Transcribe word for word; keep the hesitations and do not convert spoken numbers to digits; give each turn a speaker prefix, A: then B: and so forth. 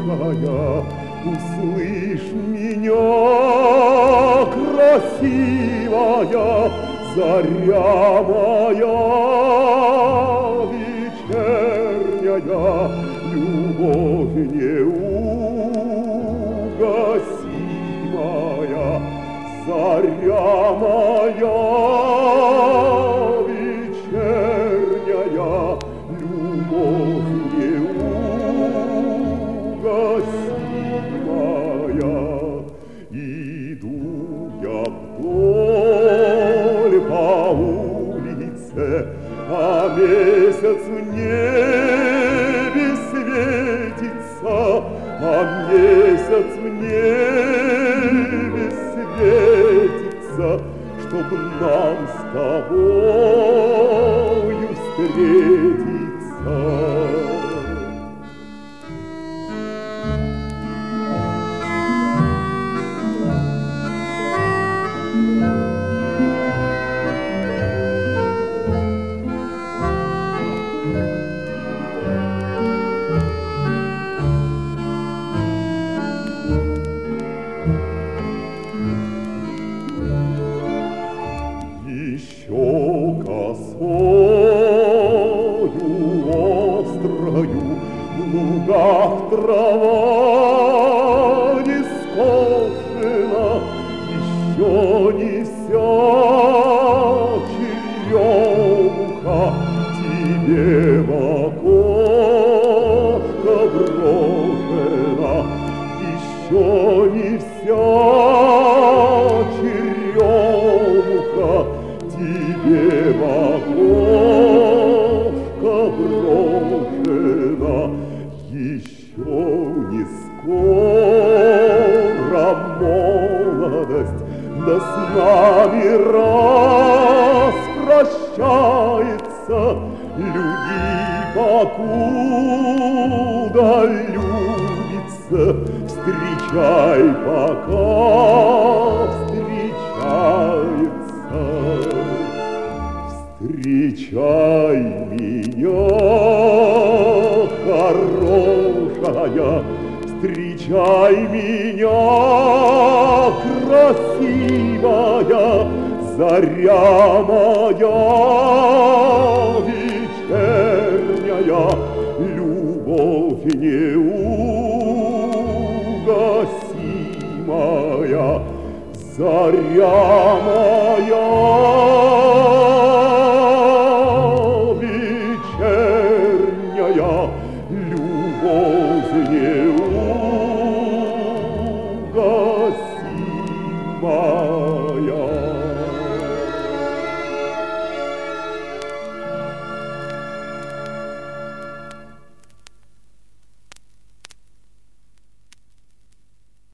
A: хорошая, услышь меня, красивая, заря моя вечерняя, любовь неугасимая, заря моя вечерняя, любовь неугасимая. Иду я вдоль по улице, а месяц в небе светится, а месяц в небе светится, чтоб нам с тобою встретиться. Еще косою острою в лугах трава не скошена, еще не вся черемуха тебе в окошко брошена, еще не вся черемуха тебе в окошко брошена, еще не скоро молодость да с нами распрощается. Люби, покуда любится, встречай, пока встречается. Встречай меня, хорошая, встречай меня, красивая, заря моя вечерняя, любовь неугасимая, заря моя вечерняя, любовь неугасимая.